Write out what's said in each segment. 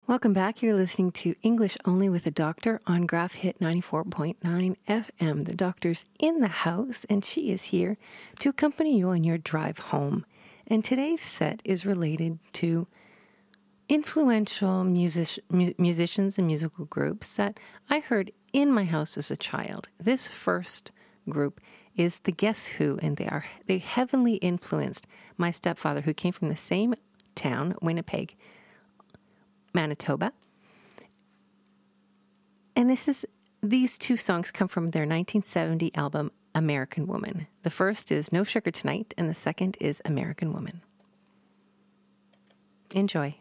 Welcome back. You're listening to English Only with the Doctor on Graph Hit 94.9 FM. The doctor's in the house, and she is here to accompany you on your drive home. And today's set is related to influential musicians and musical groups that I heard in my house as a child. This first group is the Guess Who, and they heavily influenced my stepfather, who came from the same town, Winnipeg, Manitoba. And these two songs come from their 1970 album, American Woman. The first is No Sugar Tonight, and the second is American Woman. Enjoy.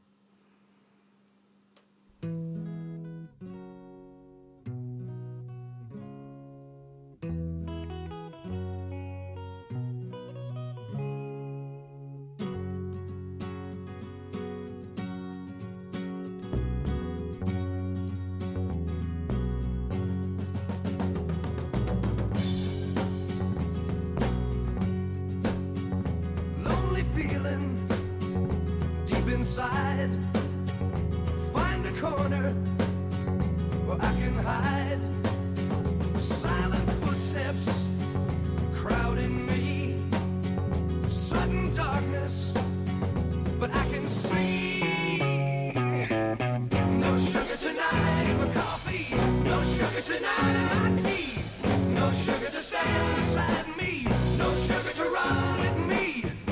Inside, find a corner where I can hide. Silent footsteps crowding me, sudden darkness, but I can see. No sugar tonight in my coffee, no sugar tonight in my tea, no sugar to stand beside me, no sugar to run with me.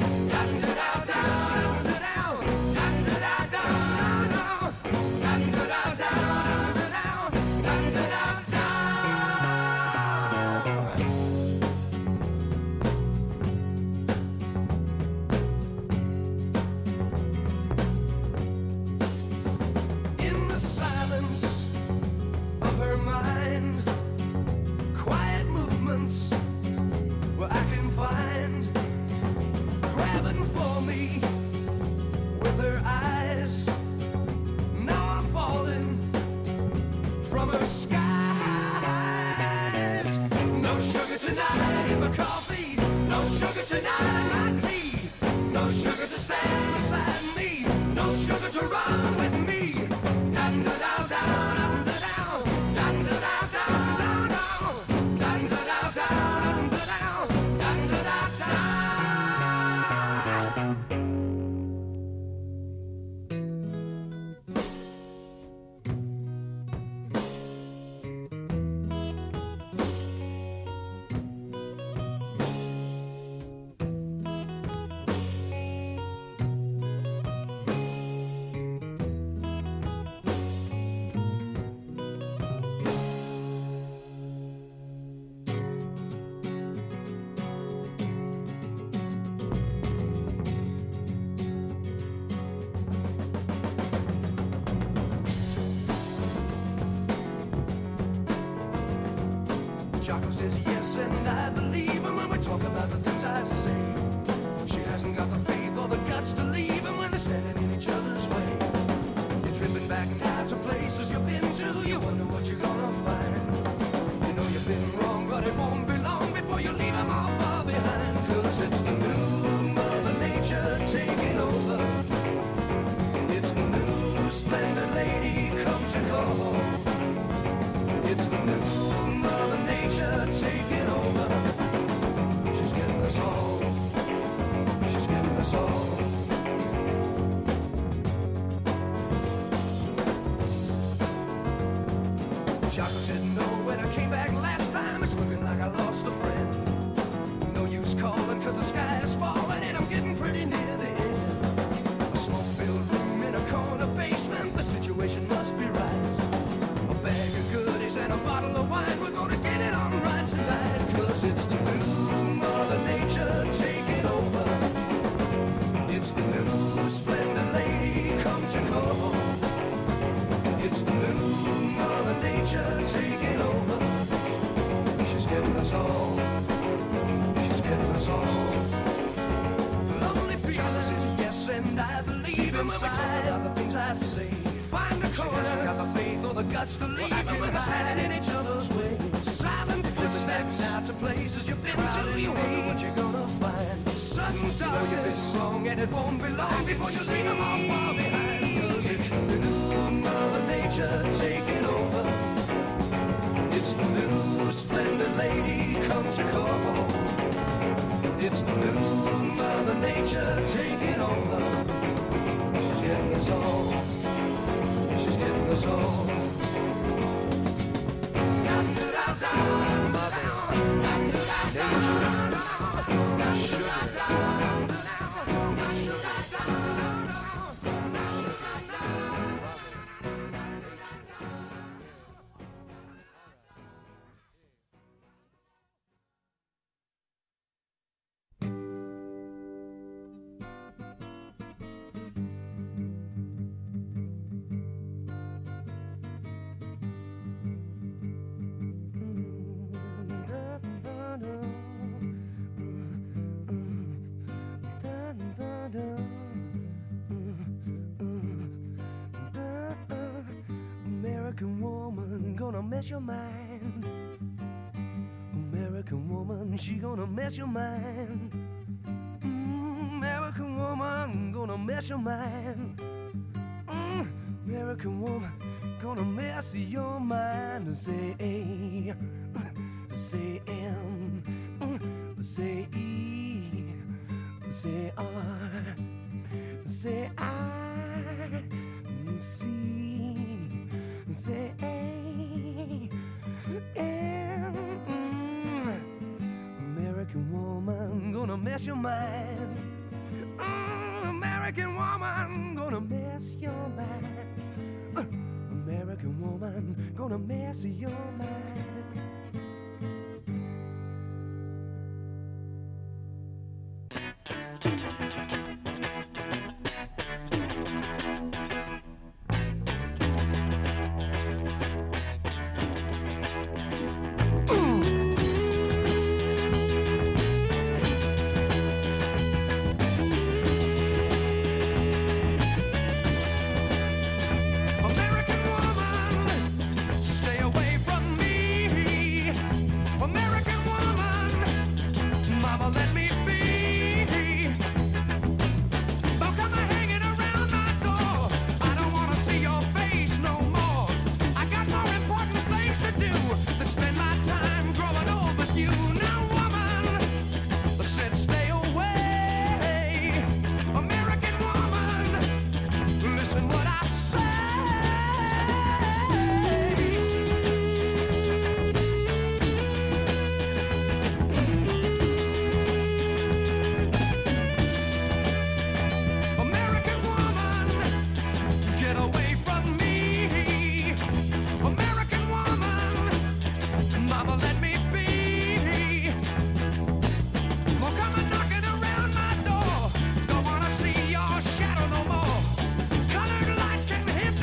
Jocko says yes, and I believe him when we talk about the things I say. She hasn't got the faith or the guts to leave him when they're standing in each other's way. You're tripping back now to places you've been to. You wonder what you're gonna find. You know you've been wrong, but it won't be long before you leave him all far behind. 'Cause it's the new Mother Nature taking over. It's the new splendid lady come to call. It's the new Mother Nature taking over. She's getting us all. She's getting us all. Jocko said no when I came back last time. It's looking like I lost a friend. No use calling 'cause the sky is falling and I'm getting pretty near the end. A smoke-filled room in a corner basement. The situation must be right. A bag of goodies and a bottle of wine. We're gonna get it on right tonight. 'Cause it's the new Mother Nature taking over. It's the new splendid lady come to call. It's the new Mother Nature taking over. She's getting us all. She's getting us all. Lonely feeling says yes, and I believe inside of the things I say. Find a corner. She hasn't got the faith or the guts to leave them when they're standing in each other's way. Silent footsteps out to places you've been to. You wonder what you're gonna find. Sudden darkness, you've been wrong, and it won't be long before you leave them all far behind. 'Cause it's It's the new Mother Nature taking over. It's the new splendid lady come to call. It's the new Mother Nature taking over. She's getting us all. She's getting us all. American woman gonna mess your mind. American woman, she gonna mess your mind. American woman gonna mess your mind. American woman gonna mess your mind. Say A, say M, say E, say R, say I, C, say A, M. American woman gonna mess your mind. American woman gonna mess your mind. American woman gonna mess your mind. Hit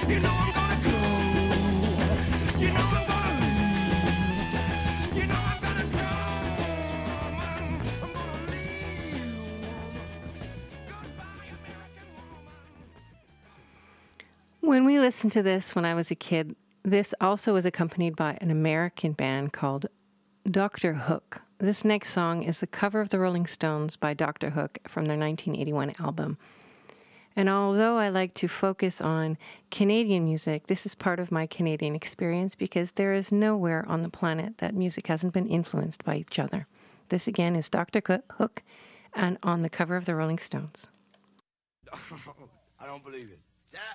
You know I'm gonna go. You know I'm gonna leave. You know I'm gonna go. I'm gonna leave. Goodbye, American woman. When we listened to this when I was a kid, this also was accompanied by an American band called Dr. Hook. This next song is the cover of the Rolling Stones by Dr. Hook from their 1981 album. And although I like to focus on Canadian music, this is part of my Canadian experience because there is nowhere on the planet that music hasn't been influenced by each other. This again is Dr. Hook and on the cover of the Rolling Stones. I don't believe it.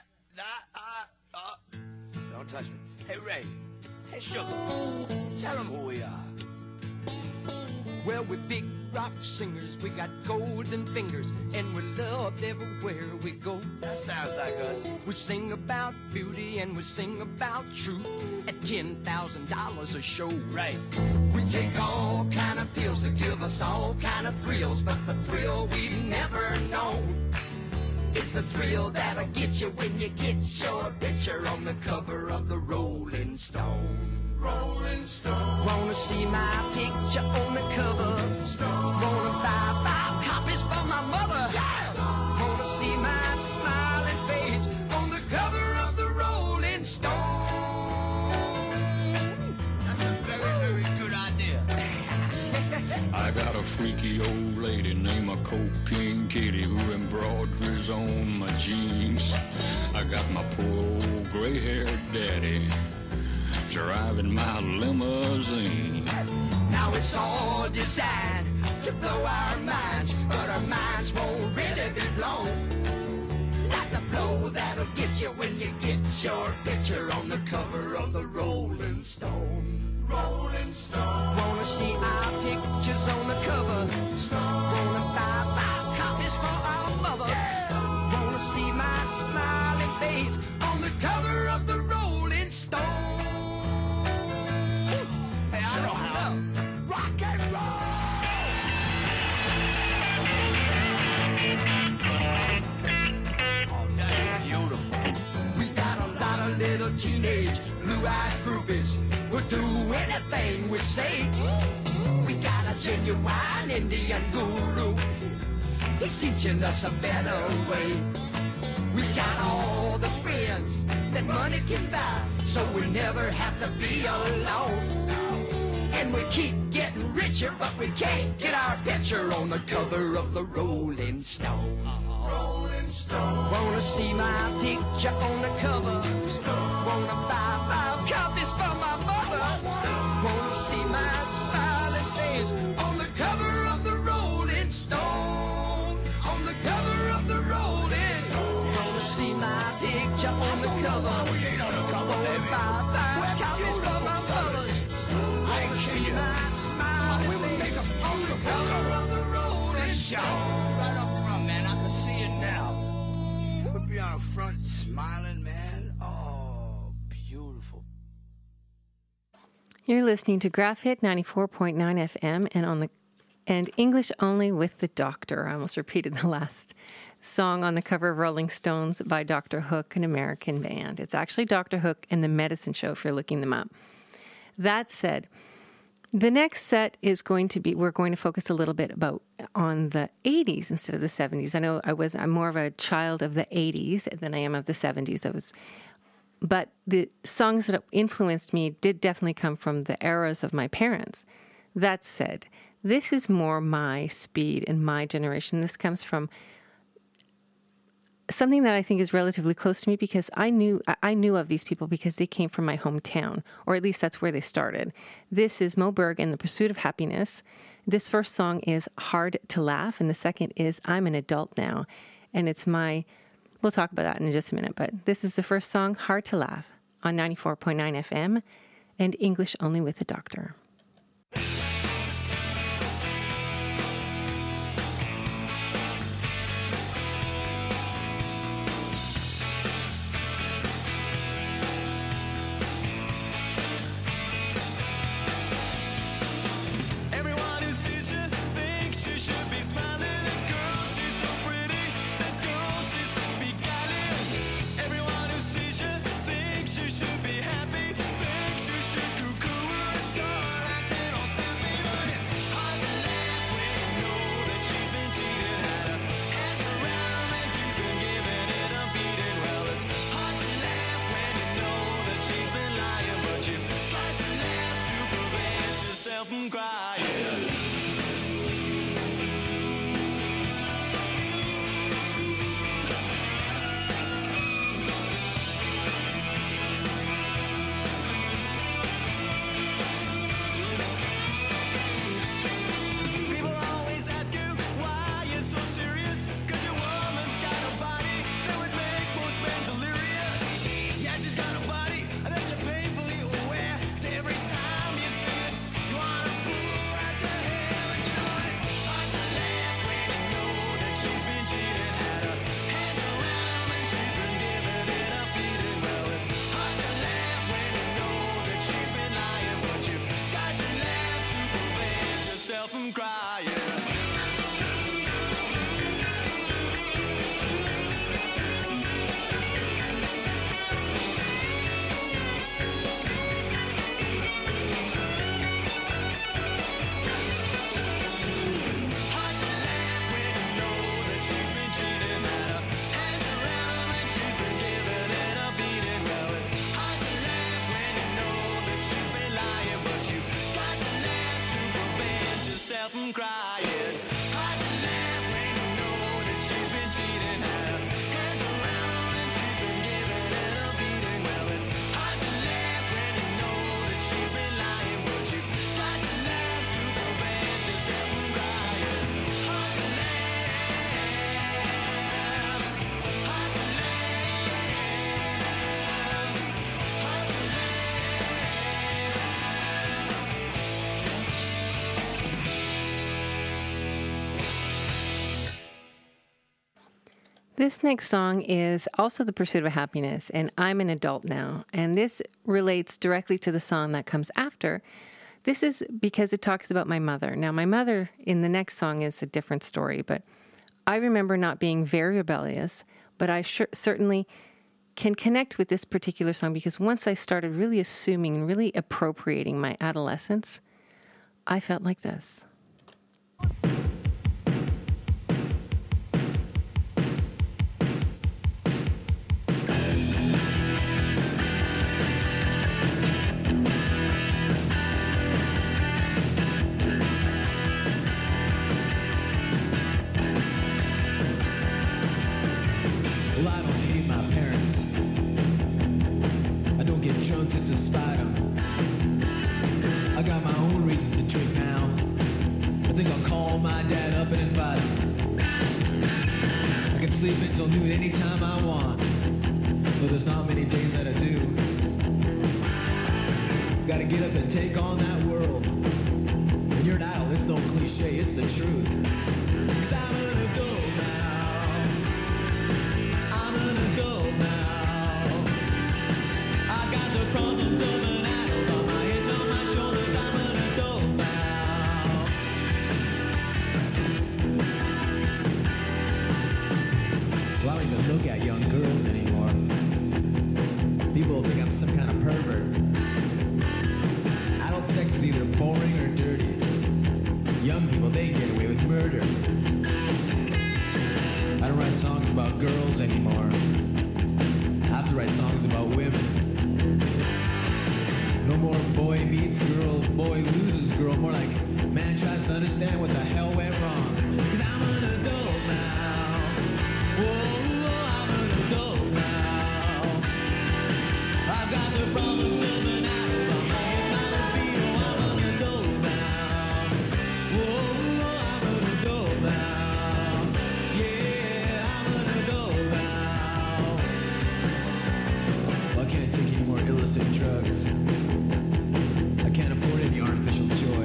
Don't touch me. Hey, Ray. Hey, Sugar. Tell them who we are. Well, we're big rock singers, we got golden fingers, and we're loved everywhere we go. That sounds like us. We sing about beauty and we sing about truth at $10,000 a show. Right. We take all kind of pills to give us all kind of thrills, but the thrill we've never known is the thrill that'll get you when you get your picture on the cover of the Rolling Stone. Rolling Stone. Wanna see my picture on the cover? Stone. Wanna buy 5 copies for my mother? Yeah. Wanna see my smiling face on the cover of the Rolling Stone? That's a very, very good idea. I got a freaky old lady named a Cocaine Kitty who embroideries on my jeans. I got my poor old gray-haired daddy driving my limousine. Now it's all designed to blow our minds, but our minds won't really be blown. Like the blow that'll get you when you get your picture on the cover of the Rolling Stone. Rolling Stone. Wanna see our pictures on the cover? Stone. Wanna buy 5 copies for our mother? Yeah. Wanna see my smiling face on the cover of the Rolling Stone? Hey, I know how. Rock and roll. Oh, that's beautiful. We got a lot of little teenage blue-eyed groupies who'll do anything we say. We got a genuine Indian guru. He's teaching us a better way. We got all the friends that money can buy, so we never have to be alone. And we keep getting richer, but we can't get our picture on the cover of the Rolling Stone. Rolling Stone. Wanna see my picture on the cover? Stone. Wanna buy 5 copies for my mother? Stone. Wanna see my smiling face on the cover of the Rolling Stone? On the cover of the Rolling Stone. Wanna see my picture on the cover? We ain't on the cover, Wanna baby. buy 5 copies for my mother? Wanna see my smiling face on the cover of the Rolling Stone? Right up front, man. I can see it now. We'll be on the front smiling, man. Oh, beautiful. You're listening to Graph Hit 94.9 FM and English Only with the Doctor. I almost repeated the last song on the cover of Rolling Stones by Dr. Hook, an American band. It's actually Dr. Hook and the Medicine Show if you're looking them up. That said, the next set is going to be, we're going to focus a little bit on the 80s instead of the 70s. I know I'm more of a child of the 80s than I am of the 70s. But the songs that influenced me did definitely come from the eras of my parents. That said, this is more my speed and my generation. This comes from something that I think is relatively close to me because I knew of these people because they came from my hometown, or at least that's where they started. This is Mo Berg and the Pursuit of Happiness. This first song is Hard to Laugh, and the second is I'm an Adult Now. And we'll talk about that in just a minute, but this is the first song, Hard to Laugh, on 94.9 FM and English Only with the Doctor. Everyone who sees you crying. People always ask you why you're so serious, 'cause your woman's got a body that would make most men delirious. Yeah, she's got a body that you're painfully aware, 'cause every time you see it, you wanna pull out your hair. And you know it's hard to laugh when you know that she's been cheating, had her hands around and she's been giving it a beating. Well, it's hard to laugh when you know that she's been lying, but you've got to laugh to prevent yourself from crying. Hard to laugh when you know that she's been cheating, had her hands around and she's been giving it a beating. Well, it's hard to laugh when you know that she's been lying, but you've got to laugh to prevent yourself from crying. Hard to laugh when you know that she's been cheating, had her hands around and she's been giving it a beating. Well, it's hard to laugh when you know that she's been lying, but you've got to laugh to prevent yourself from crying. Hard to laugh, hard to laugh, hard to This next song is also The Pursuit of Happiness, and I'm an adult now. And this relates directly to the song that comes after. This is because it talks about my mother. Now, my mother in the next song is a different story, but I remember not being very rebellious, but I certainly can connect with this particular song because once I started really assuming and really appropriating my adolescence, I felt like this. Well, I don't hate my parents. I don't get drunk just to spite them. I got my own reasons to drink now. I think I'll call my dad up and invite him. I can sleep until noon anytime I want, though there's not many days that I do. Gotta get up and take on that world. When you're an idol, it's no cliche, it's the truth. 'Cause I'm an adult now. I'm an adult now. I got the problems of an adult on my head, on my shoulders. I'm an adult now. Well, I don't even look at young girls anymore. People think I'm some kind of pervert. Adult sex is either boring or dirty. Young people, they get away with murder. I don't write songs about girls anymore. I have to write songs about women. No more boy meets girl, boy loses girl. More like man tries to understand what the hell went wrong. 'Cause I'm an adult now. Whoa, I'm an adult now. I've got the problems of an adult on my head, not a feel. I'm an adult now. Whoa, I'm an adult now. Yeah, I'm an adult now. Well, I can't take any more illicit drugs. I can't afford any artificial joy.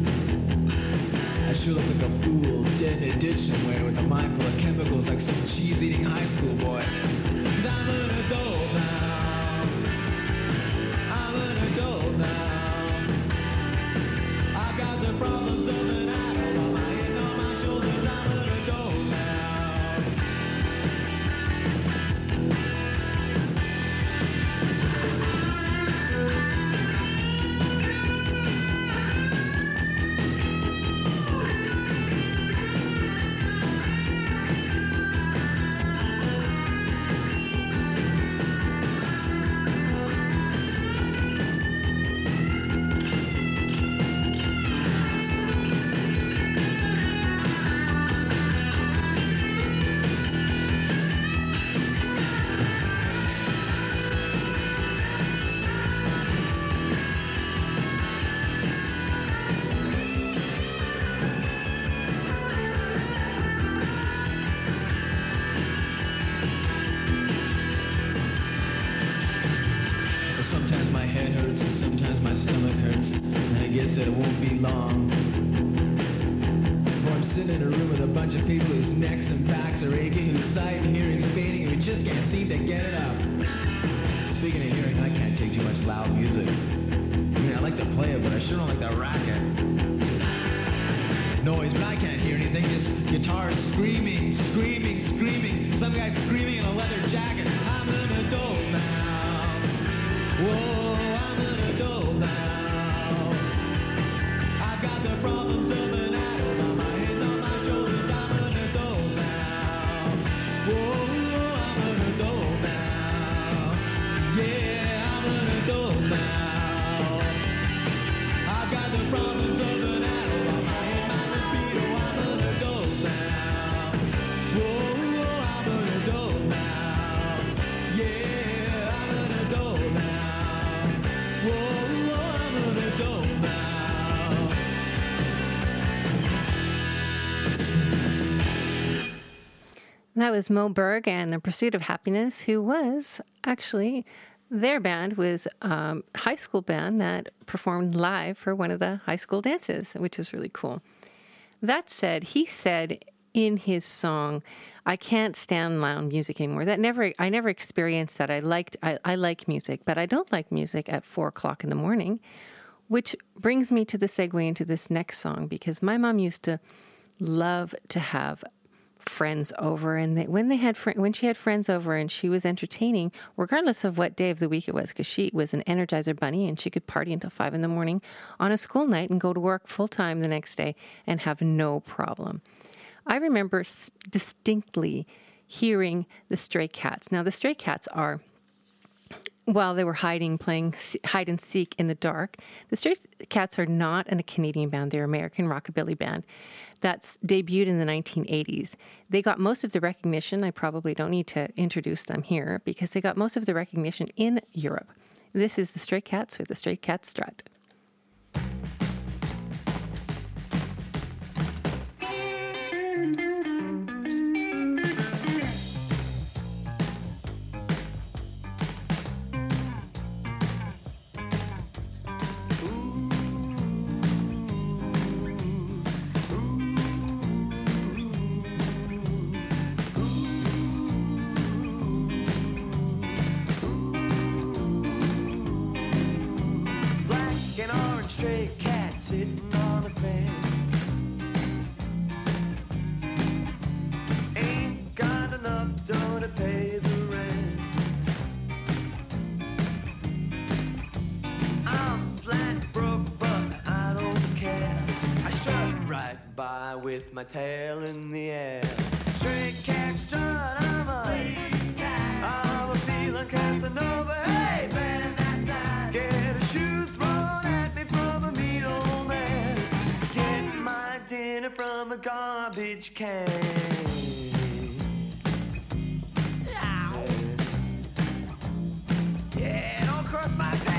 I sure look like a fool, dead in a ditch somewhere with a mind full of chemicals like some cheese-eating high school boy. 'Cause I'm an adult now. I'm an adult now. I've got the problems of an adult on my head, on my shoulders. I'm an adult now. hurts, and sometimes my stomach hurts, and I guess that it won't be long before I'm sitting in a room with a bunch of people whose necks and backs are aching, whose sight and hearing's fading, and who just can't seem to get it up. Speaking of hearing, I can't take too much loud music. I mean, I like to play it, but I sure don't like that racket. Noise, but I can't hear anything, just guitars screaming, screaming, screaming. Some guy screaming in a leather jacket. I'm an adult now. Whoa, I'm an adult now. I've got the problems of an adult on my head, on my shoulders. I'm an adult now. Whoa, I'm an adult now. Yeah, I'm an adult now. I've got the problems of an adult on my head, my libido. I'm an adult now. Whoa, I'm an adult now. Yeah, I'm an adult now. Whoa, I'm an adult now. That was Mo Berg and The Pursuit of Happiness, who was actually, their band was a high school band that performed live for one of the high school dances, which is really cool. That said, he said in his song, I can't stand loud music anymore. I never experienced that. I like music, but I don't like music at 4 o'clock in the morning, which brings me to the segue into this next song, because my mom used to love to have friends over, and when she had friends over and she was entertaining, regardless of what day of the week it was, because she was an Energizer bunny and she could party until 5 in the morning on a school night and go to work full time the next day and have no problem. I remember distinctly hearing the Stray Cats. Now, the Stray Cats are, while they were playing hide and seek in the dark, the Stray Cats are not a Canadian band. They're an American rockabilly band that's debuted in the 1980s. They got most of the recognition. I probably don't need to introduce them here because they got most of the recognition in Europe. This is the Stray Cats with the Stray Cat Strut. Stray cat sitting on the fence. Ain't got enough dough to pay the rent. I'm flat broke, but I don't care. I strut right by with my tail in the air. Stray cat strut, I'm a feeling Casanova. Hey, man, that's get a shoe thrown at me from a mean old man. Get my dinner from a garbage can. Yeah, don't cross my path.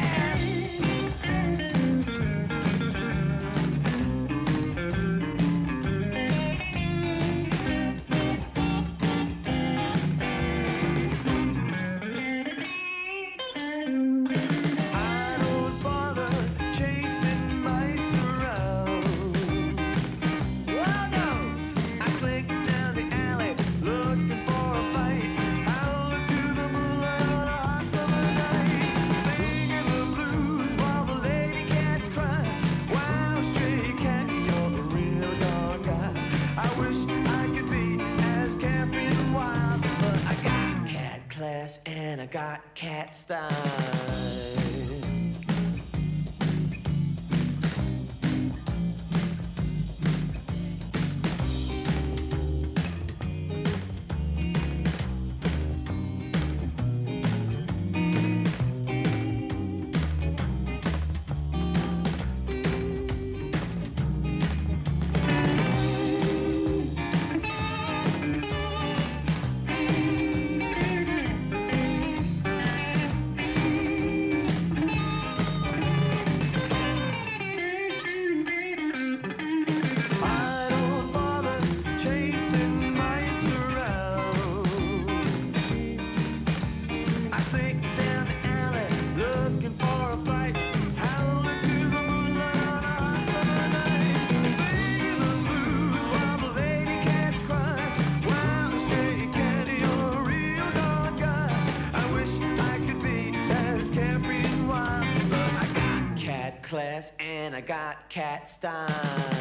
And I got cat style. class and I got cat style.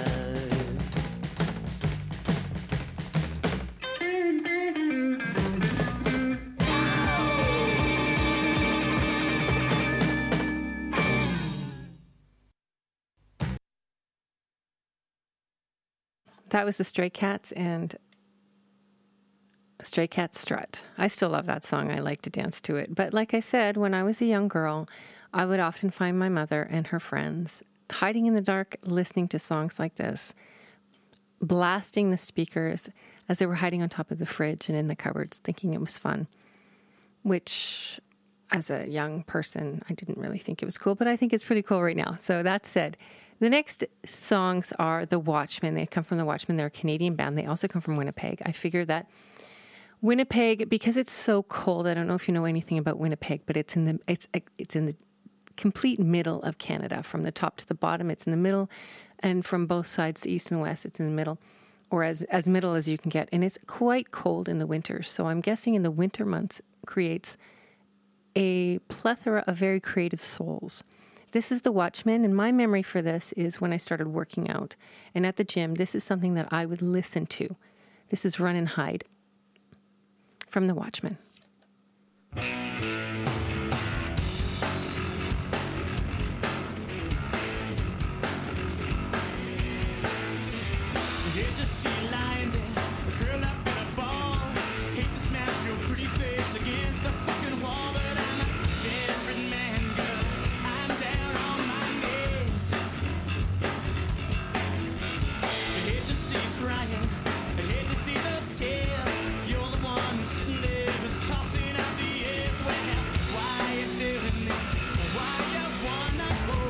That was the Stray Cats and Stray Cats Strut. I still love that song. I like to dance to it. But like I said, when I was a young girl, I would often find my mother and her friends hiding in the dark, listening to songs like this, blasting the speakers as they were hiding on top of the fridge and in the cupboards, thinking it was fun, which as a young person, I didn't really think it was cool, but I think it's pretty cool right now. So that said, the next songs are The Watchmen. They come from The Watchmen. They're a Canadian band. They also come from Winnipeg. I figure that Winnipeg, because it's so cold, I don't know if you know anything about Winnipeg, but it's in the complete middle of Canada. From the top to the bottom, it's in the middle, and from both sides, the east and west, it's in the middle, or as middle as you can get. And it's quite cold in the winter. So I'm guessing in the winter months creates a plethora of very creative souls. This is The Watchmen, and my memory for this is when I started working out. And at the gym, this is something that I would listen to. This is Run and Hide from The Watchmen. Hate to see you lying there, curled up in a ball. Hate to smash your pretty face against the fucking wall, but I'm a desperate man, girl. I'm down on my knees. I hate to see you crying. I hate to see those tears. You're the one who's sitting there just tossing out the edge. Well, why you doing this? Why you wanna go?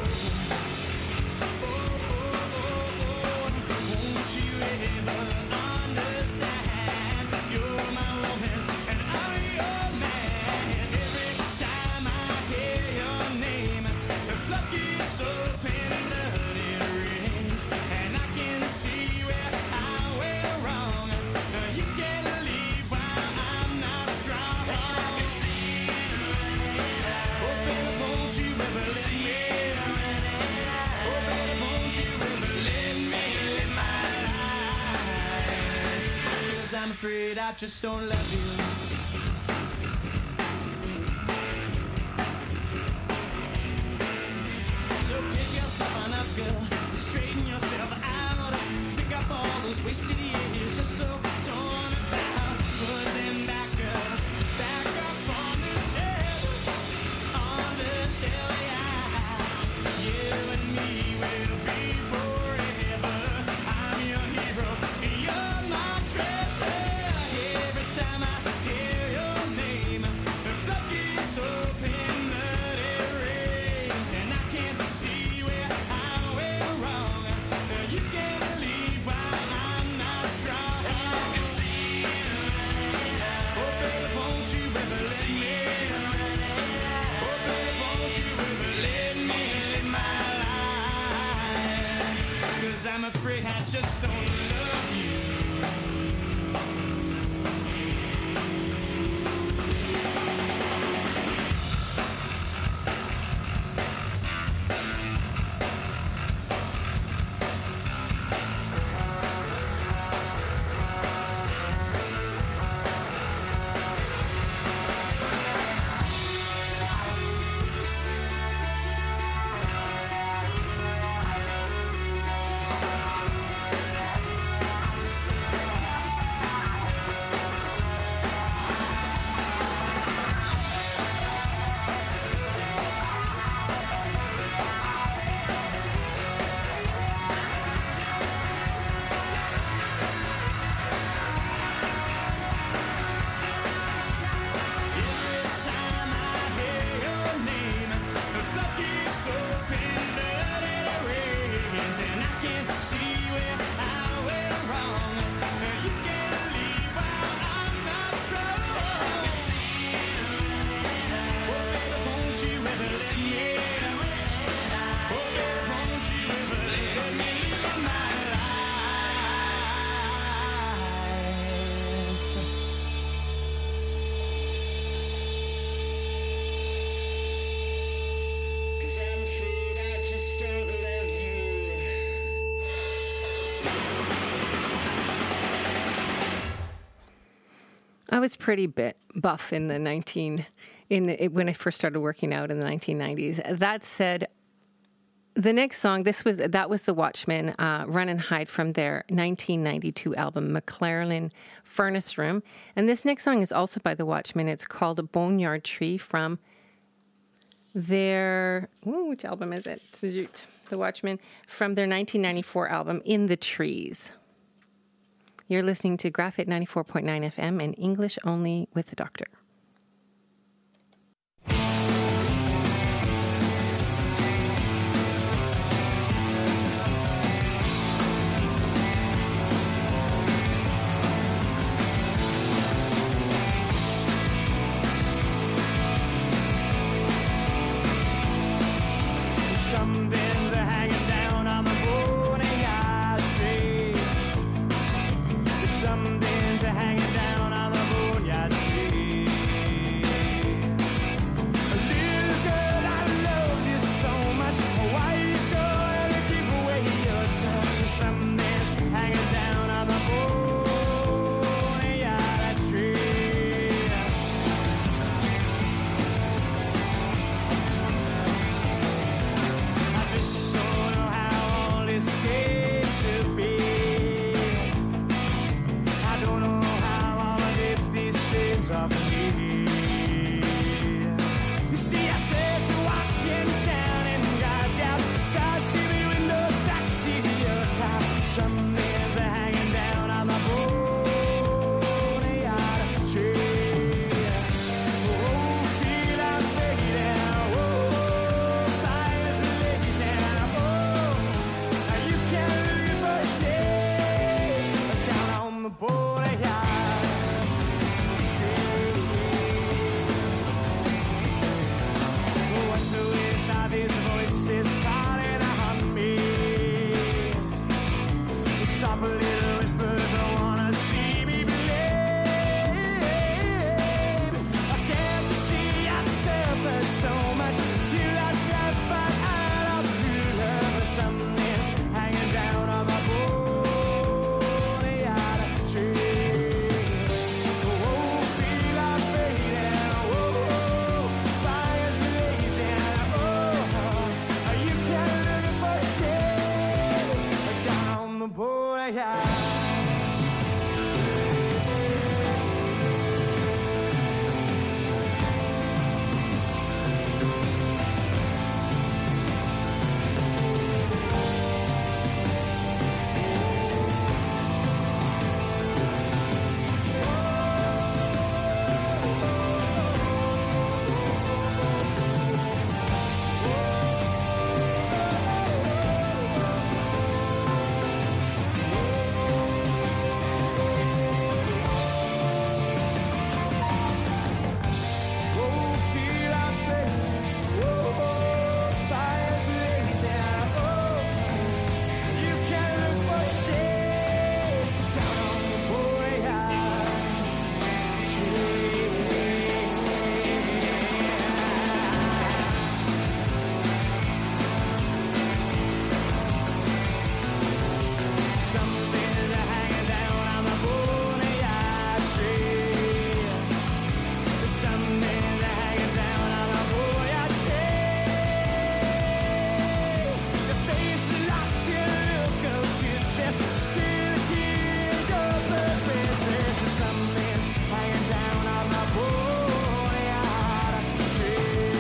Won't you ever understand? You're my woman and I'm your man. Every time I hear your name, the floodgates open, blood it rings, and I can see where I went wrong. You can leave while I'm not strong. And I can see you running out. Oh baby, won't you ever let me? Oh baby, won't you ever let me live my life? 'Cause I'm afraid I just don't love you. So pick yourself on up, girl. Straighten yourself out. Pick up all those wasted years you're so torn about. Put them back, girl. Back up on the shelf. On the shelf, yeah. You and me will be forever. I'm your hero. You're my treasure. Every time I hear your name, the floodgates open, blood it rains, and I can't see where I went wrong. You can't leave while I'm not strong. I can see you running out. Oh baby, won't you ever let me? Oh baby, won't you ever let me live my life? 'Cause I'm afraid I just don't love you. I was pretty buff in the when I first started working out in the 1990s. That said, the next song, that was The Watchmen, Run and Hide, from their 1992 album, McLaren Furnace Room. And this next song is also by The Watchmen. It's called Boneyard Tree from their, which album is it? The Watchmen, from their 1994 album, In the Trees. You're listening to Graph Hit 94.9 FM and English Only with the Doctor. Some bins are hanging down on the boneyard tree. Some bins are hanging down on the boneyard tree. Little girl, I love you so much. Why you gonna give away your touch? Some bins hanging down on the boneyard tree. I just don't know how all this came to be. I don't know how all I did these things off me. You see, I said to walk in town and got out. Saw city windows, backseat of your car. Some men are hanging down on the boneyard tree. Oh, feel I'm fading. Oh, fire's blazing. Oh, you can't leave us here down on the boneyard tree. What's with all these voices calling on me? Soft little whispers don't wanna see me believe. Can't you see I've suffered so much? You lost life, but I lost true love. Some men's hanging down on the boneyard tree. Oh, feel I'm fading. Oh, fire's blazing. Oh, you can't look for shade down on the boneyard. Oh, feel I'm fading. Oh, fire's blazing. Oh, you can look for shade down on the boneyard tree. Some things are hanging down on the boneyard tree. Some men are hanging down on the boneyard tree. The face lots you look of distress, still keep your purposes. Some men's hanging down on the boneyard tree.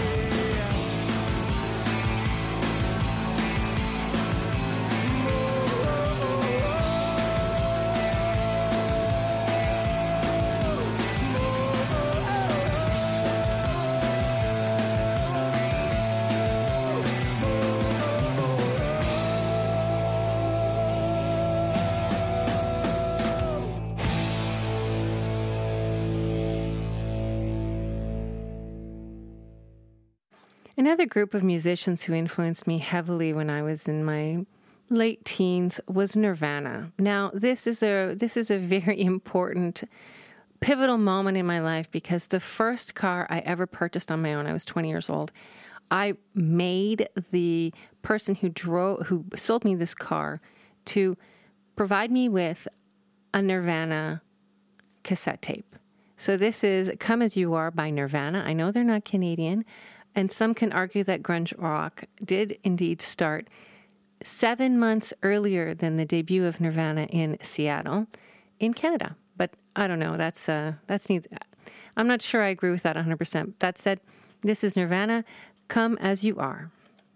Another group of musicians who influenced me heavily when I was in my late teens was Nirvana. Now, this is a very important, pivotal moment in my life because the first car I ever purchased on my own, I was 20 years old. I made the person who sold me this car to provide me with a Nirvana cassette tape. So this is Come As You Are by Nirvana. I know they're not Canadian, and some can argue that grunge rock did indeed start 7 months earlier than the debut of Nirvana in Seattle, in Canada. But I don't know. That's neither. I'm not sure I agree with that 100%. That said, this is Nirvana, Come As You Are.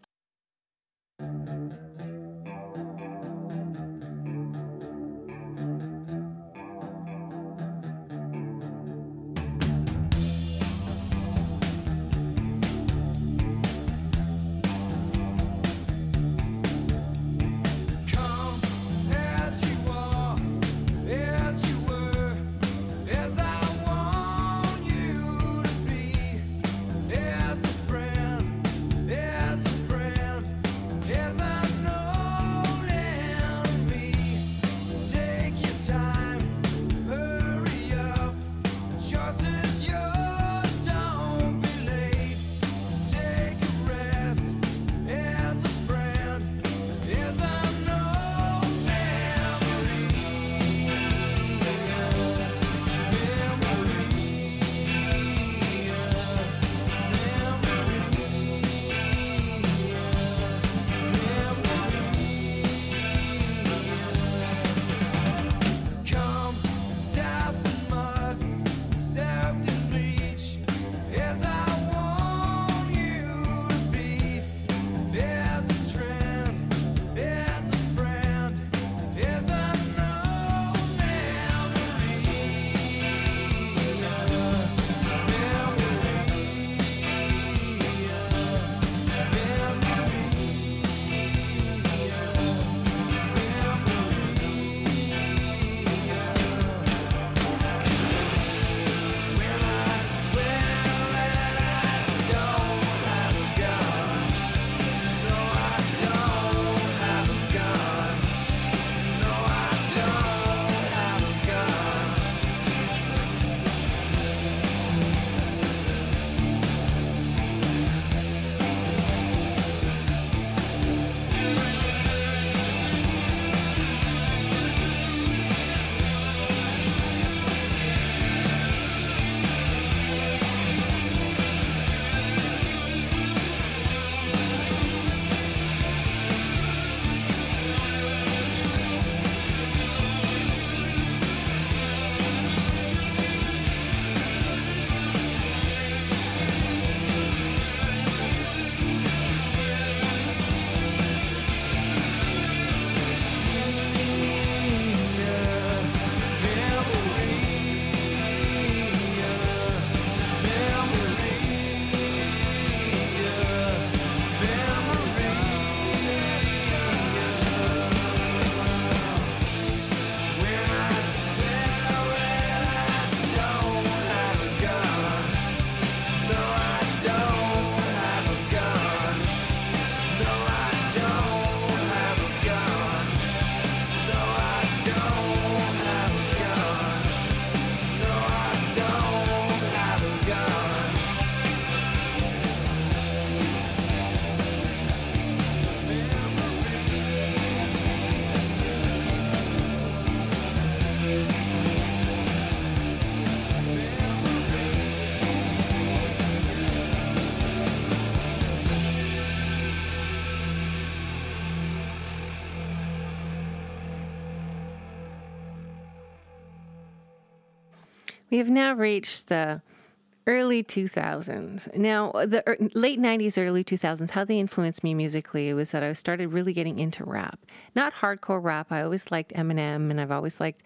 We have now reached the early 2000s. Now, the late 90s, early 2000s, how they influenced me musically was that I started really getting into rap. Not hardcore rap. I always liked Eminem, and I've always liked,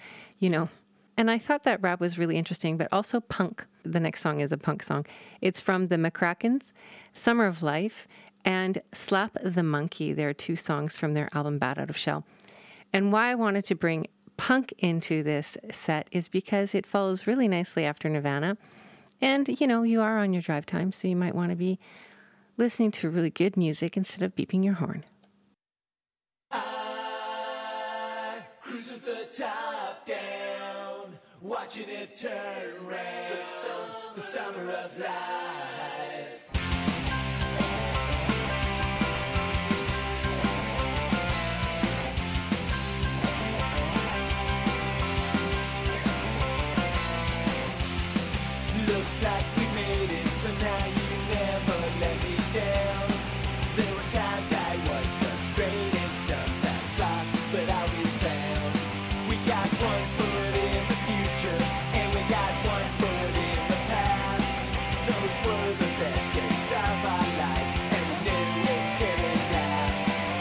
and I thought that rap was really interesting, but also punk. The next song is a punk song. It's from the McCrackens, Summer of Life, and Slap the Monkey. There are two songs from their album Bat Out of Shell. And why I wanted to bring punk into this set is because it follows really nicely after Nirvana. And, you are on your drive time, so you might want to be listening to really good music instead of beeping your horn. I cruise with the top down, watching it turn round, the summer of life.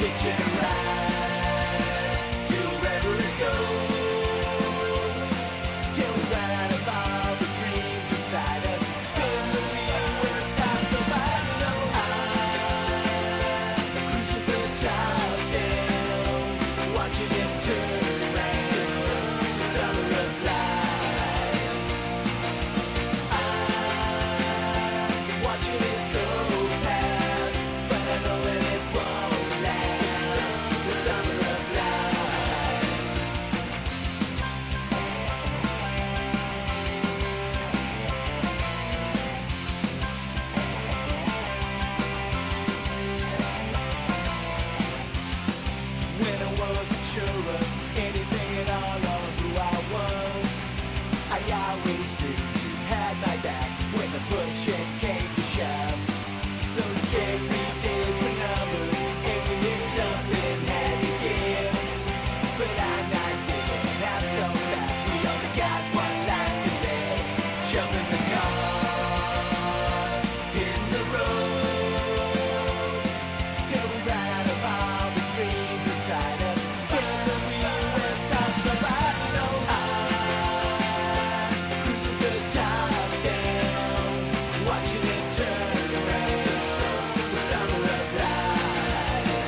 hitch a ride to wherever it goes. Till we run out of all the dreams inside us. Spin the wheel when it stops, nobody knows. I cruise with the top down, watching it turn around. The summer of life. I'm watching it go past, but I know that it won't last. The summer of life. When I wasn't sure of anything at all or who I was, I always knew you had my back when the push and came to shove. Those carefree days were numbered and we knew something had to give. But I'm not giving out so fast. We only got one life to live. Jump in the car, hit the road, till we run out of all the dreams inside us. Spin the wheel when it stops, nobody knows. I cruise with the top down, watching it turn around. The summer of life.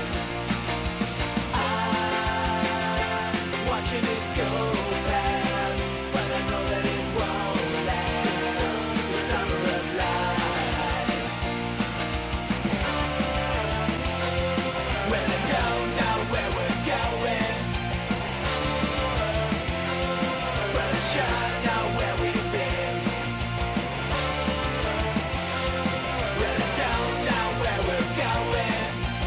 I'm watching it go past, but I know that it won't last. The summer of life. When I don't know where we're going, but I sure know where we've been. When I don't know where we're going,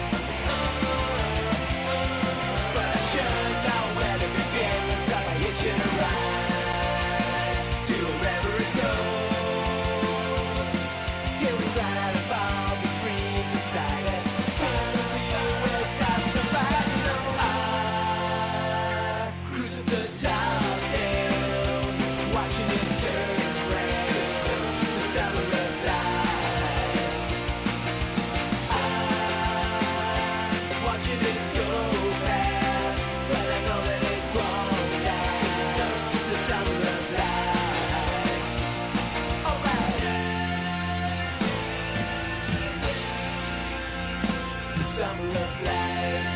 but I sure know where to begin. Let's start by hitching a ride to wherever it goes. Till we run out of all the dreams inside us. Spin the wheel when it stops, nobody knows. I cruise with the top down, watching it turn around. The summer of life. I'm watching it go past, but I know that it won't last. The summer of life. Alright. The summer of life.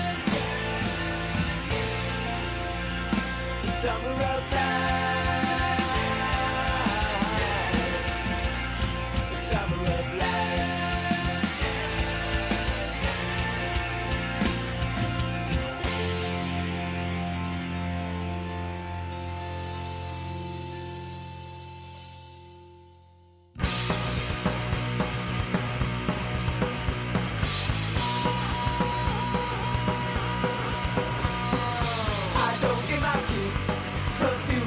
The summer of life. The summer of life. I don't get my kicks from doing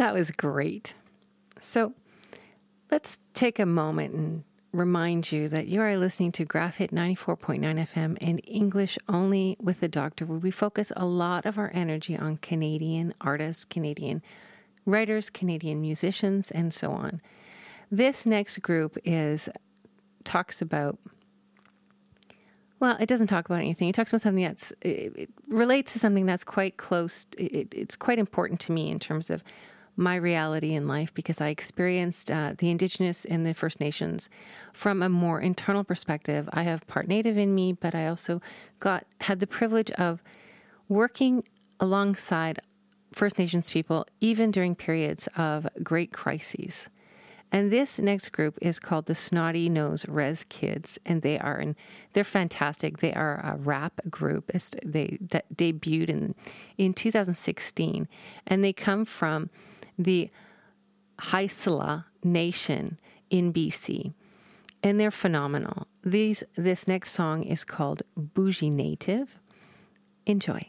That was great. So let's take a moment and remind you that you are listening to Graph Hit 94.9 FM and English Only with the Doctor, where we focus a lot of our energy on Canadian artists, Canadian writers, Canadian musicians, and so on. This next group talks about, well, it doesn't talk about anything. It talks about something it relates to something that's quite close. It's quite important to me in terms of my reality in life, because I experienced the Indigenous and the First Nations from a more internal perspective. I have part Native in me, but I also had the privilege of working alongside First Nations people, even during periods of great crises. And this next group is called the Snotty Nose Res Kids, and they're fantastic. They are a rap group. That debuted in 2016, and they come from the Haisla Nation in BC, and they're phenomenal. This next song is called Bougie Native. Enjoy.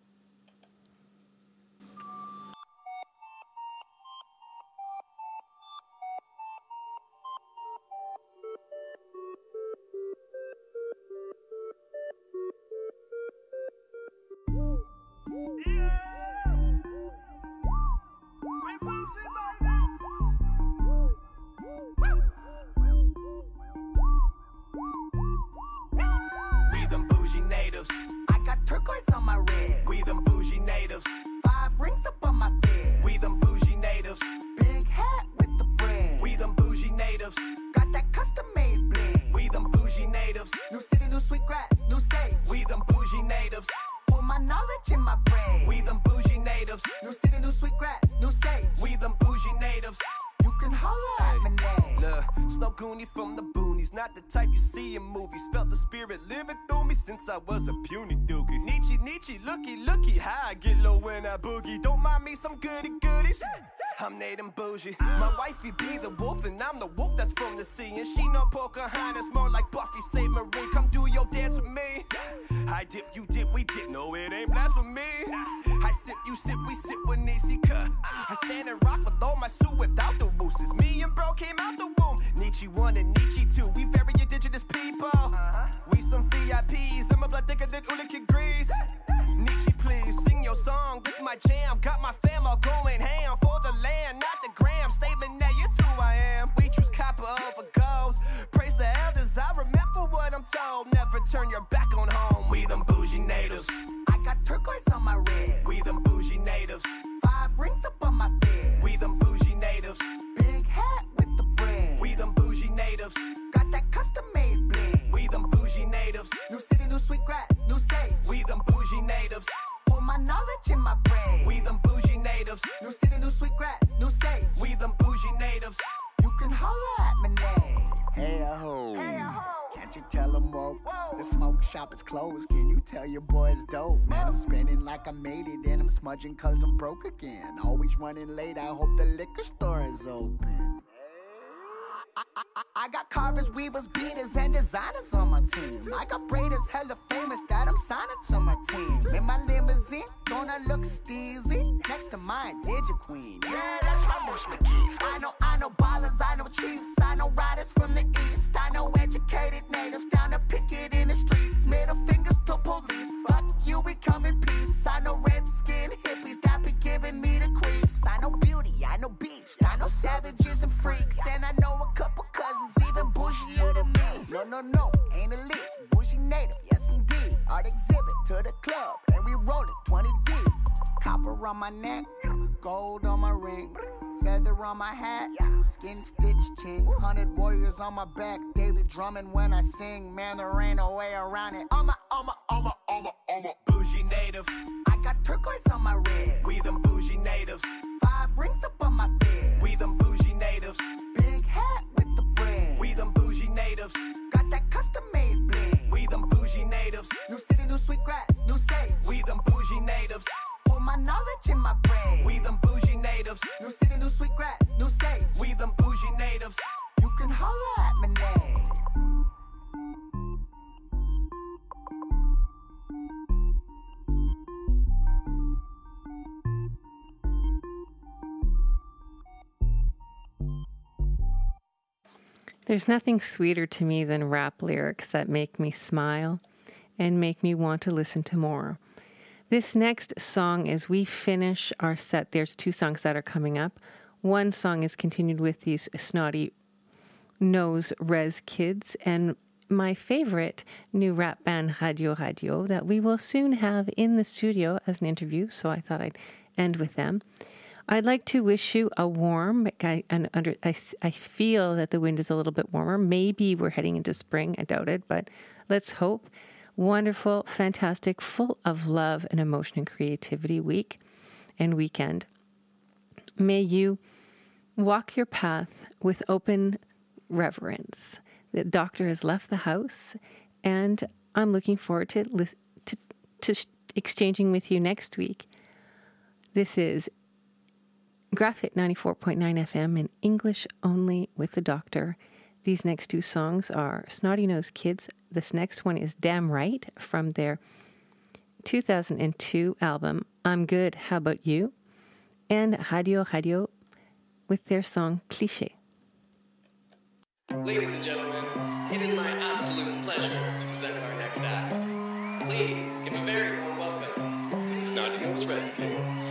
We them bougie natives. I got turquoise on my red. We them bougie natives. 5 rings up on my fist. We them bougie natives. Big hat with the brand. We them bougie natives. Got that custom made bling. We them bougie natives. New city, new sweet grass, new sage. We them bougie natives. Pour my knowledge in my brain. We them bougie natives. New city, new sweet grass, new sage. We them bougie natives. You can holler at my name. Look, Snow Goonie from the boonies, not the type you see in movies. Felt the spirit living through me since I was a puny dookie. Nietzsche, looky, how I get low when I boogie. Don't mind me, some goody goodies. I'm Nate and bougie. My wifey be the wolf, and I'm the wolf that's from the sea. And she no Pocahontas, more like Buffy Saint Marie. Come do your dance with me. I dip, you dip, we dip. No, it ain't blasphemy. I sip, you sip, we sip with Nisi cut. I stand and rock with all my suit without the roosters. Me and bro came out the womb. Nietzsche 1 and Nietzsche 2. We very indigenous people. We some VIPs. I'm a blood thicker than Ulick Grease. Nietzsche, please sing your song. This my jam. Got my fam all going ham for the land, not the gram. Statement that is who I am. We choose copper over gold. Praise the elders. I remember what I'm told. Never turn your back on home. We them bougie natives. I got turquoise on my red. We them bougie natives. 5 rings up on my fist. We them bougie natives. Big hat with the brand. We them bougie natives. Got that custom made bling. We them bougie natives. New city, new sweet grass, new sage. We them bougie natives. Pour my knowledge in my brain. We them bougie natives. New city, new sweet grass, new sage. We them bougie natives. You can holler at my name. Hey ho, can't you tell them woke? The smoke shop is closed, can you tell your boys dope? Man, I'm spinning like I made it and I'm smudging cause I'm broke again. Always running late, I hope the liquor store is open. I got carvers, weavers, beaters, and designers on my team. I got braiders, hella famous that I'm signing to my team. In my limousine, gonna look steezy. Next to mine, Digi Queen. Yeah, that's my Moose McGee. I know ballers, I know chiefs, I know riders from the east. I know educated natives down to picket in the streets. Middle fingers to police. Fuck you, we come in peace. I know red skin hippies that be giving me the creeps. I know beauty, I know beach, I know savages and freaks, and I know a couple cousins even bougier than me. No, ain't elite, bougie native, yes indeed. Art exhibit to the club, and we roll it 20 deep. Copper on my neck, gold on my ring, feather on my hat, skin stitched chin. 100 warriors on my back, they be drumming when I sing. Man, there ain't no way around it. I'm a bougie native. I got turquoise on my red. We them bougie natives. 5 rings up on my fist. We them bougie natives. Big hat with the brand. We them bougie natives. Got that custom made bling. We them bougie natives. New city, new sweet grass, new sage. We them bougie natives. Pour my knowledge in my brain. We them bougie natives. New city, new sweet grass, new sage. We them bougie natives. You can holler at my name. There's nothing sweeter to me than rap lyrics that make me smile and make me want to listen to more. This next song, as we finish our set, there's 2 songs that are coming up. One song is continued with these snotty nose Rez kids, and my favorite new rap band, Radio Radio, that we will soon have in the studio as an interview, so I thought I'd end with them. I'd like to wish you a warm, I feel that the wind is a little bit warmer. Maybe we're heading into spring, I doubt it, but let's hope. Wonderful, fantastic, full of love and emotion and creativity week and weekend. May you walk your path with open reverence. The doctor has left the house, and I'm looking forward to exchanging with you next week. This is Graph Hit 94.9 FM in English only with the doctor. These next 2 songs are Snotty Nose Kids. This next one is Damn Right from their 2002 album, I'm Good, How About You? And Radio Radio with their song Cliché. Ladies and gentlemen, it is my absolute pleasure to present our next act. Please give a very warm welcome to the Snotty Nose Redskins.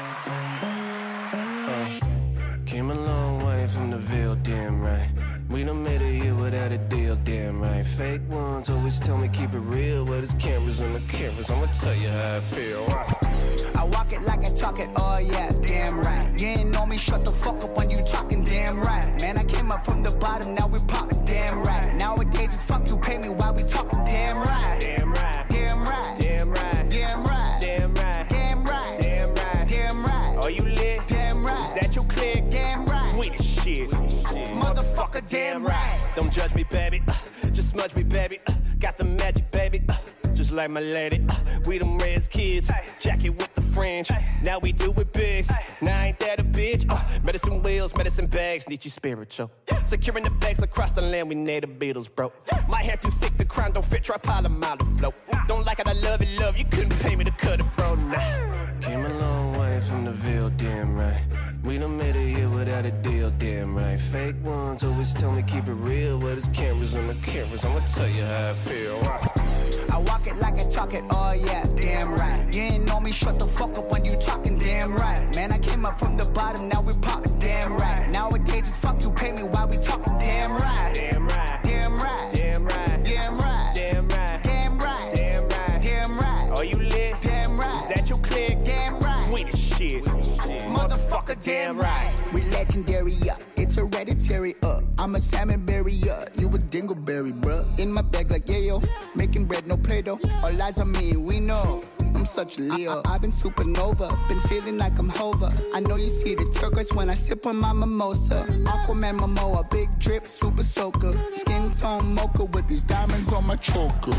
Came a long way from the Ville, damn right. We done made it here without a deal, damn right. Fake ones always tell me keep it real. Well, there's cameras on the cameras, I'ma tell you how I feel. I walk it like I talk it, oh yeah, damn right. You ain't know me, shut the fuck up when you talking, damn right. Man, I came up from the bottom, now we popping, damn right. Nowadays it's fuck you, pay me while we talking, damn right. Damn right, damn right, damn right, damn right, damn right, damn right, damn right, damn right. Are you lit? Damn right. Is that your click? Damn right. We the shit. Motherfucker, damn right. Don't judge me, baby. Just smudge me, baby. Got the magic, baby. Just like my lady. We them Rez kids. Jacket with the fringe. Now we do it big. Now ain't that a bitch? Medicine wheels, medicine bags. Need you spiritual. Securing the bags across the land. We need the Beatles, bro. My hair too thick, the crown don't fit. Try pile a mile to float. Don't like it, I love it, love. You couldn't pay me to cut it, bro. Nah. Came a long way from the Ville, damn right. We done made it here without a deal, damn right. Fake ones always tell me keep it real. Well, there's cameras on the cameras, I'ma tell you how I feel. I walk it like I talk it, oh yeah, damn right. You ain't know me, shut the fuck up when you talking, damn right. Man, I came up from the bottom, now we popping, damn right. Nowadays it's fuck you, pay me while we talking, damn right. Damn right, damn right, damn right, damn right, damn right, damn right, damn right, damn right. Are you lit? Damn right. Is that your click? Damn right. We the shit. Motherfucker, damn right. We legendary, it's hereditary, I'm a salmonberry, you a dingleberry, bruh. In my bag like yayo, making bread, no Play-Doh. All eyes on me, we know I'm such a Leo. I've been supernova, been feeling like I'm Hova. I know you see the turquoise when I sip on my mimosa. Aquaman Momoa, big drip, super soaker. Skin tone mocha with these diamonds on my choker.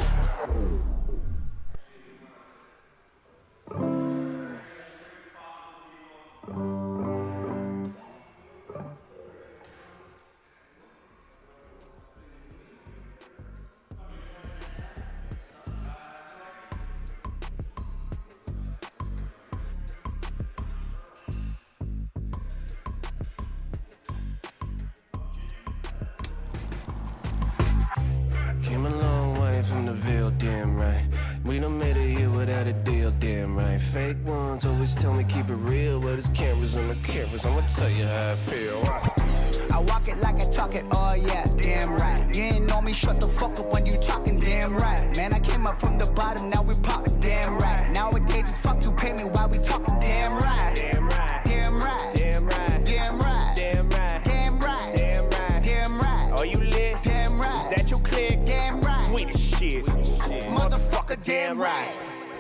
Came a long way from the Ville, damn right. We done made it here without a deal, damn right. Fake ones always tell me keep it real. Well, there's cameras on the cameras, I'ma tell you how I feel. I walk it like I talk it, oh yeah, damn right. You ain't know me, shut the fuck up when you talking, damn right. Man, I came up from the bottom, now we popping, damn right. Nowadays it's fuck you, pay me while we talking, damn right. Damn right, damn right, damn right, damn right, damn right, damn right, damn right, damn right. Are you lit? Damn right. Is that your click? Damn right. We the shit. Motherfucker, damn right.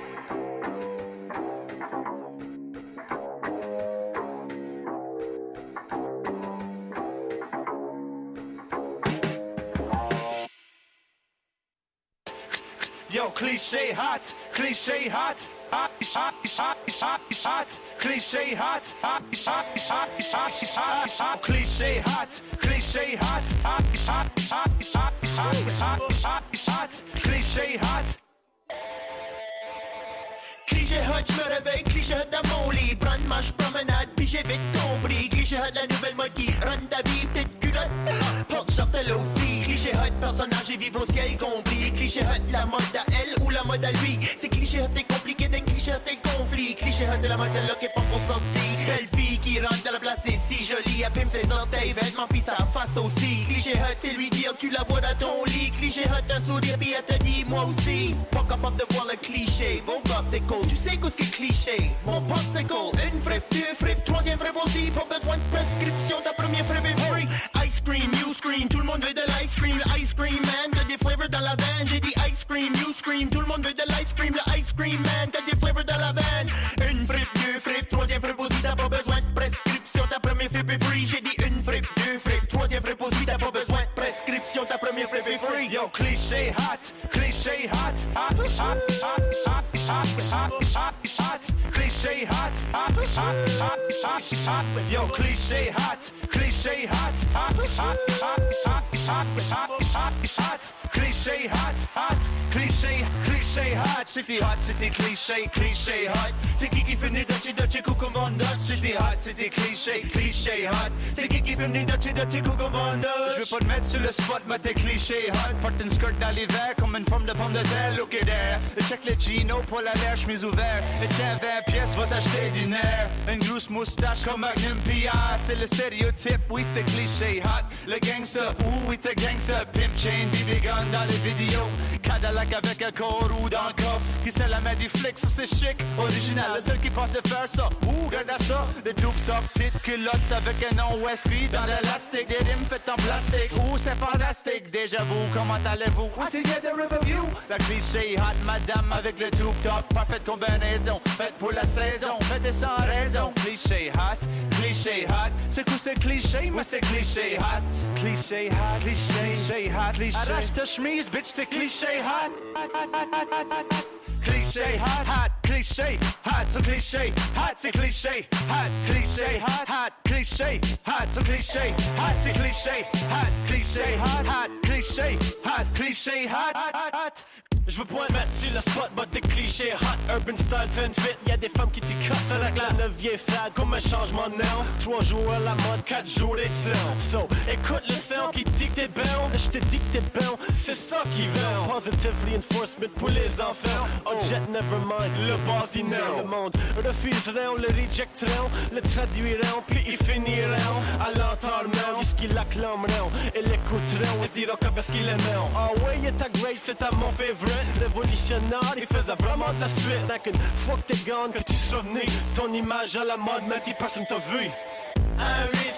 Yo, cliché hot, cliché hot, hot, hot, hot, hot, hot, cliché hot, hot, hot, hot, hot, hot, cliché hot, cliché hot, hot, hot, hot, hot, hot, hot, hot, cliché hot. Cliché hot, je me réveille, cliché hot dans mon lit. Prendre marche promenade, puis j'ai vite compris. Cliché hot, la nouvelle mode qui rend ta vie, petite culotte. Porte sorte l'eau. hot personnage et vivre au ciel compris. Cliché hot, la mode à elle ou la mode à lui. C'est cliché hot, t'es compliqué d'un cliché hot, t'es le conflit. Cliché hot, c'est la mode celle-là qui est pas consentie. Belle fille qui rentre dans la place, c'est si jolie. Elle pime ses orteils, vêtements pis sa face aussi. Cliché hot, c'est lui dire tu la vois dans ton lit. Cliché hot, un sourire pis elle te dit moi aussi. Pas capable de voir le cliché. Vos gars, t'es cool, tu sais qu'est-ce qui est cliché. Mon pop c'est cool, une frippe, deux frippes, troisième frippe aussi. Pas besoin de prescription, ta première frippe est free. Ice cream, you scream, tout le monde veut de l'ice cream. Le ice cream man, que des flavors dans la veine. J'ai dit ice cream, you scream, tout le monde veut de l'ice cream. Le ice cream man, que des flavors dans la veine. Une frippe, deux frippes, troisième frippe aussi. T'as pas besoin de prescription, ta première frippe est free. J'ai dit une frippe, deux frippes, troisième frippe aussi. T'as pas besoin de prescription, ta première frippe est free. Yo, cliché hot, cliché hot, hot, hot, hot, hot, hot, hot, hot, cliché hot, hot, hot, hot, hot, hot. Yo, cliché hot, cliché hot, hot, hot, hot, hot, hot, hot, hot, cliché hot, hot, cliché hot. C'était hot, c'était cliché hot. C'est qui finit Dutchy coucou mon Dutch. C'était hot, c'était cliché hot. C'est qui finit Dutchy coucou mon Dutch. Je veux pas te mettre sur le spot, mais t'es cliché hot. Porte une skirt dans l'hiver comme une forme de pomme de terre. Look at there. Check le chino, pas la lèche, chemise ouverte. Et tiens 20 pièces, va t'acheter du nerf. Une grosse moustache comme Magnum P.I. C'est le stéréotype, oui c'est cliché hot. Le gangsta, oui t'es gangsta. Pimp chain, BB gun dans les vidéos. Cadillac avec un corps ou dans le coffre. Qui sait la main des flics, ça c'est chic. Original, le seul qui passe de faire ça. Regarde à ça. Des troupes ça, petite culotte avec un nom Westby dans l'élastique. Des rimes faites en plastique. C'est fantastique. Déjà vous, comment allez-vous? Together Riverview. La cliché hot madame avec le tube top. Parfaite combinaison, faite pour la saison. Faites sans raison. Cliché hot, cliché hot. C'est quoi ce cliché? Moi c'est cliché hot. Cliché hot, cliché hot, cliché. Arrache ta chemise, bitch, t'es cliché hot. Cliché hot, hot, cliché hot, so cliché hot, c'est cliché hot, cliché hot, cliché hot, so cliché hot, c'est cliché hot, cliché hot, cliché hot, cliché hot. Je veux pas mettre sur le spot, but t'es cliché hot, urban style, trend fit. Y'a des femmes qui t'écassent avec la vieille fade comme un changement de nom. 3 jours à la mode, 4 jours d'exemple. So, écoute le son qui dit que t'es bon. Je te dis que t'es bon, c'est ça qui vend. Positive reinforcement pour les enfants. Oh jet, never mind, le boss dit non. Le monde refuseront, le rejecteront, le traduiront, puis ils finiront à l'entendement jusqu'ils l'acclameront et l'écouteront et se diront que parce qu'ils aimeront. Ah ouais, y'a ta grace, c'est à mon favorite. Révolutionnaire, il faisait vraiment de la suite. Like une fois que t'es gone, que tu seras venu, ton image à la mode, mais personne t'a vu. Un